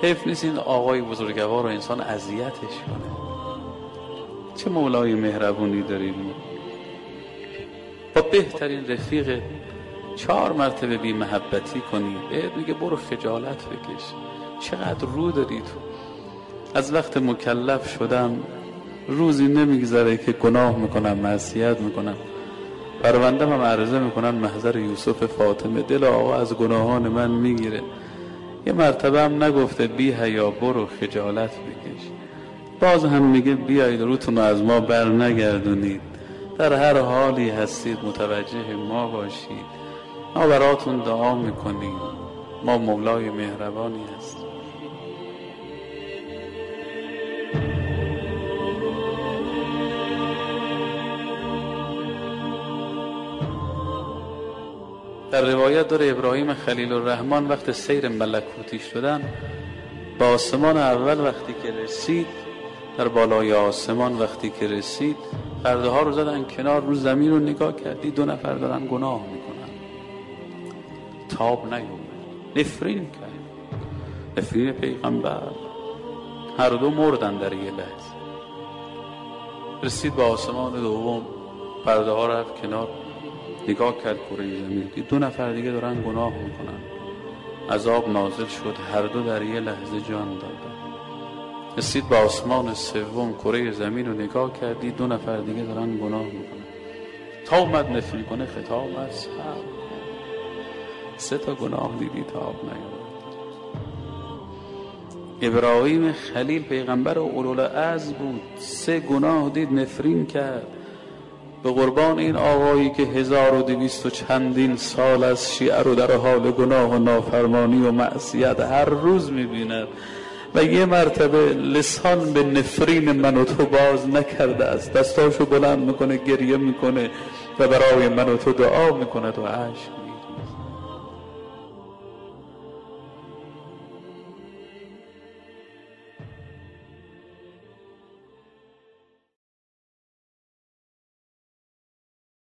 حیف نیست این آقای بزرگوار رو انسان اذیتش کنه. چه مولای مهربونی داریم. با بهترین رفیق 4 مرتبه بی محبتی کنی، بهت میگه برو خجالت بکش. چقدر رو داری تو. از وقت مکلف شدم روزی نمیگذره که گناه میکنم، معصیت میکنم. پروندم هم عرضه میکنن محضر یوسف فاطمه، دل آقا از گناهان من میگیره. یه مرتبه هم نگفته بی حیا برو خجالت بکش، باز هم میگه بیایید روتون از ما بر نگردونید، در هر حالی هستید متوجه ما باشید، ما براتون دعا میکنیم، ما مولای مهربانی هستیم. در روایت داره ابراهیم خلیل الرحمن وقت سیر ملکوتی شدن با آسمان اول وقتی که رسید، در بالای آسمان وقتی که رسید، پرده ها رو زدن کنار، رو زمین رو نگاه کردی 2 نفر دارن گناه میکنن. تاب نیومد، نفرین کرد، نفرین پیغمبر. هر دو مردن در یه لحظه. رسید به آسمان دوم، پرده ها رفت کنار، نگاه کرد کره زمین، دید 2 نفر دیگه دارن گناه میکنن. عذاب نازل شد، هر دو در یه لحظه جان دادن. رسید به آسمان سوم، کره زمین رو نگاه کردی 2 نفر دیگه دارن گناه میکنن. تا اومد نفی کنه خطاب از 3 تا گناه دیدی تاب نیامد. ابراهیم خلیل پیغمبر اولوالعزم بود، 3 گناه دید نفرین کرد. به قربان این آقایی که 1200 و چندین سال از شیعه رو در حال گناه و نافرمانی و معصیت هر روز میبیند و یه مرتبه لسان به نفرین من و تو باز نکرده است، دستاشو بلند میکنه، گریه میکنه و برای من و تو دعا میکنه و عشق